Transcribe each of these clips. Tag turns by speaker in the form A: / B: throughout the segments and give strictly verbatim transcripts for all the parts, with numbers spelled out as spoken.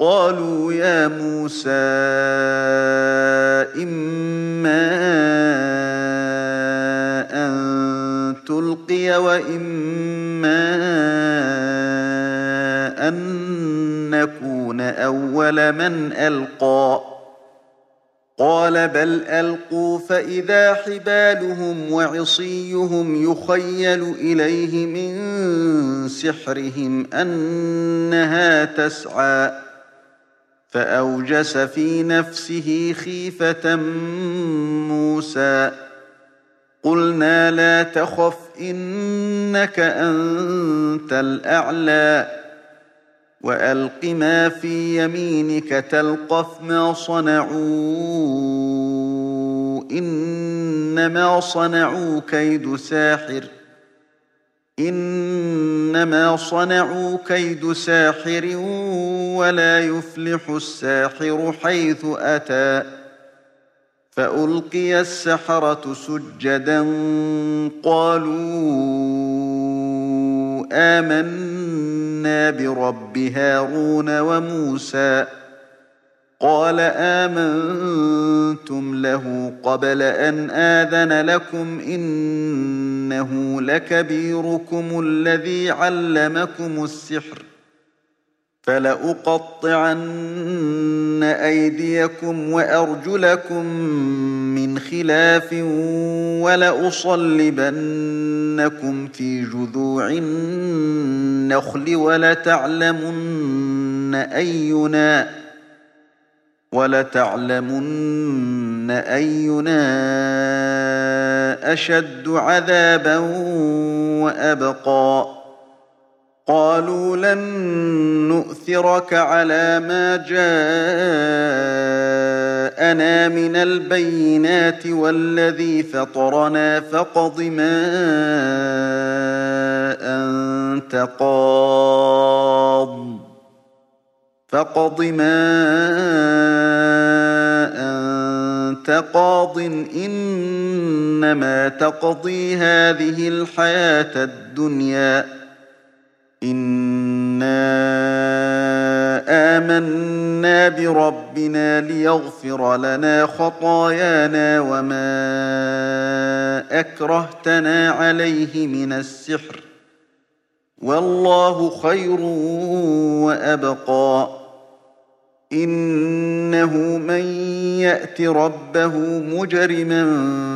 A: قالوا يا موسى إما أن تلقي وإما أن نكون أول من ألقى قال بل ألقوا فإذا حبالهم وعصيهم يخيل إليه من سحرهم أنها تسعى فأوجس في نفسه خيفة موسى قلنا لا تخف إنك أنت الأعلى وألق ما في يمينك تلقف ما صنعوا إنما صنعوا كيد ساحر إنما صنعوا كيد ساحر ولا يفلح الساحر حيث أتى فألقي السحرة سجدا قالوا آمنا برب هارون وموسى قال آمنتم له قبل أن آذن لكم إنه لكبيركم الذي علمكم السحر فلأقطعن أيديكم وأرجلكم من خلاف ولأصلبنكم في جذوع النخل ولتعلمن أينا ولتعلمن أينا أشد عذابا وأبقى قالوا لن نؤثرك على ما جاءنا من البينات والذي فطرنا فاقض ما أنت قاض فاقض ما أنت قاض إنما تقضي هذه الحياة الدنيا إنا آمنا بربنا ليغفر لنا خطايانا وما أكرهتنا عليه من السحر والله خير وأبقى إنه من يأت ربه مجرما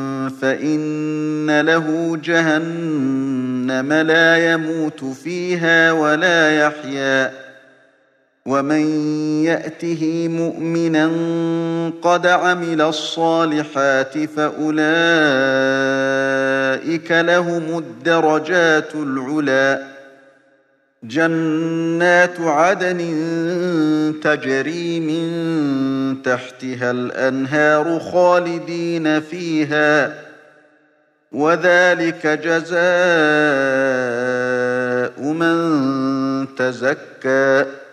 A: فإن له جهنم لا يموت فيها ولا يحيا ومن يأته مؤمنا قد عمل الصالحات فأولئك لهم الدرجات العلى جنات عدن تجري من تحتها الأنهار خالدين فيها وذلك جزاء من تزكى